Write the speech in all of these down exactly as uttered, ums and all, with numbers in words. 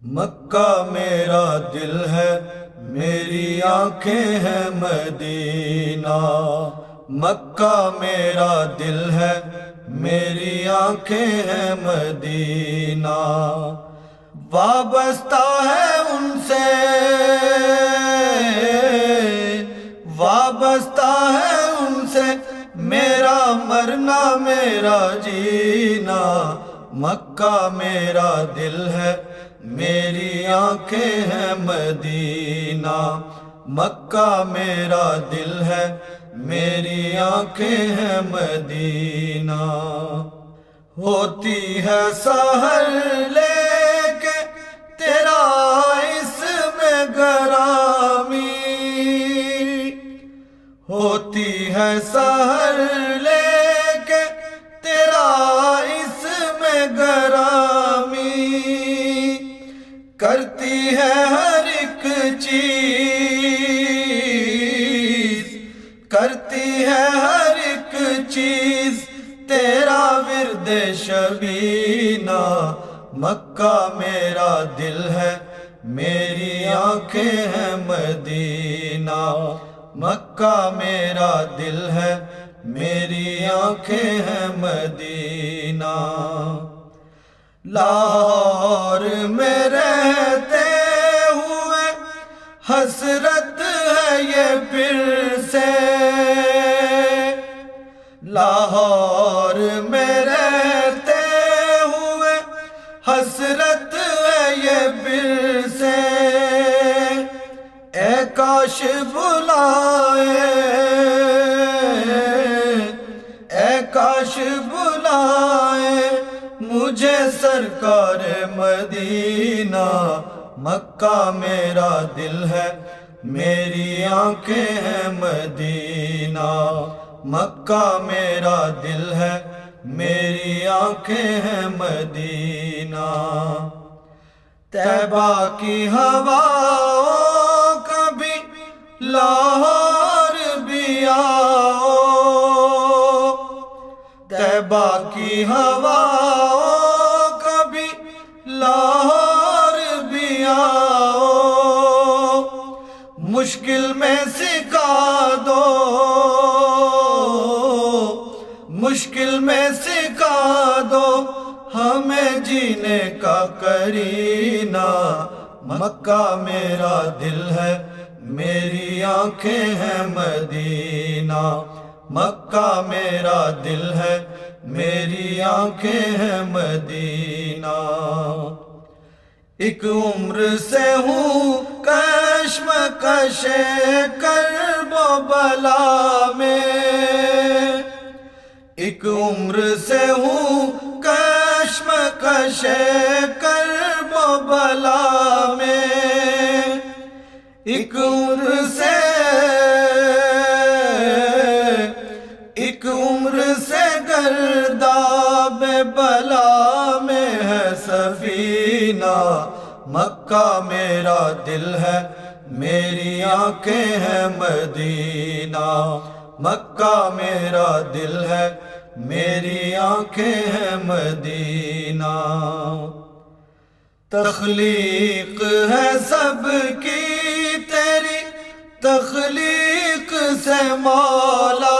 مکہ میرا دل ہے، میری آنکھیں ہیں مدینہ۔ مکہ میرا دل ہے، میری آنکھیں ہیں مدینہ۔ وابستہ ہے ان سے، وابستہ ہے ان سے میرا مرنا میرا جینا۔ مکہ میرا دل ہے، میری آنکھیں ہیں مدینہ۔ مکہ میرا دل ہے، میری آنکھیں ہیں مدینہ۔ ہوتی ہے سحر لے کے تیرا اس میں گرامی، ہوتی ہے سحر لے کے تیرا اس میں گرامی۔ کرتی ہے ہر ایک چیز، کرتی ہے ہر ایک چیز تیرا ورد شبینہ۔ مکہ میرا دل ہے، میری آنکھیں ہیں مدینہ۔ مکہ میرا دل ہے، میری آنکھیں ہیں مدینہ۔ لاہور میں رہتے ہوئے حسرت ہے یہ پھر سے، لاہور میں رہتے ہوئے حسرت ہے یہ پھر سے۔ اے کاش بلائے، اے کاش بلائے مجھے سرکار مدینہ۔ مکہ میرا دل ہے، میری آنکھیں ہیں مدینہ۔ مکہ میرا دل ہے، میری آنکھیں ہیں مدینہ۔ طیبہ کی ہواؤں کبھی لاہور بھی آؤ، طیبہ کی ہواؤں کبھی لاہور بھی آؤ۔ مشکل میں سکھا دو، مشکل میں سکھا دو ہمیں جینے کا کرینہ۔ مکہ میرا دل ہے، میری آنکھیں ہیں مدینہ۔ مکہ میرا دل ہے، میری آنکھیں ہیں مدینہ۔ ایک عمر سے ہوں کشمکش کرب و بلا میں، ایک عمر سے ہوں کشمکش کرب و بلا میں۔ ایک عمر سے، ایک عمر سے گرداب بلا میں ہے سفینہ۔ مکہ میرا دل ہے، میری آنکھیں ہیں مدینہ۔ مکہ میرا دل ہے، میری آنکھیں ہیں مدینہ۔ تخلیق ہے سب کی تیری، تخلیق سے مولا،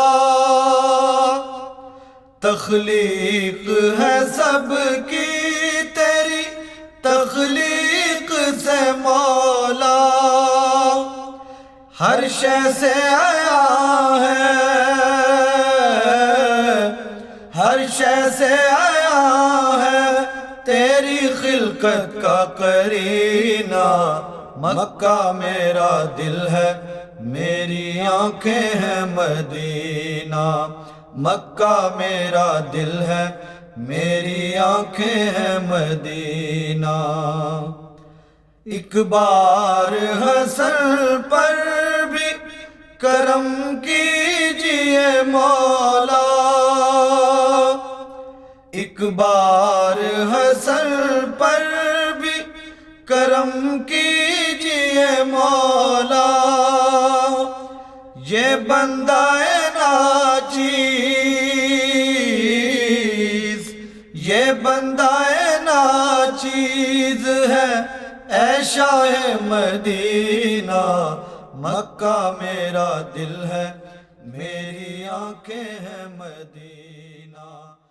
تخلیق ہے سب کی تیری، تخلیق سے مولا۔ ہر شے سے آیا ہے، ہر شے سے آیا ہے تیری خلقت کا کرینہ۔ مکہ میرا دل ہے، میری آنکھیں ہیں مدینہ۔ مکہ میرا دل ہے، میری آنکھیں ہیں مدینہ۔ ایک بار حسن پر بھی کرم کیجئے مولا، ایک بار حسن پر بھی کرم کیجئے مولا۔ یہ بندہ ناچیز، یہ بندہ ناچیز ہے اے شاہ مدینہ، مکہ میرا دل ہے، میری آنکھیں ہیں مدینہ۔